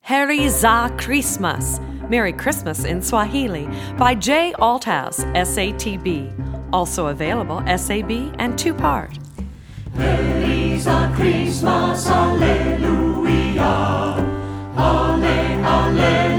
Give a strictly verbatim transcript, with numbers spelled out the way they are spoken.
Heri za Christmas, Merry Christmas in Swahili, by Jay Althouse, S A T B. Also available S A B and two-part. Heri za Christmas, Alleluia, Alle, Alleluia.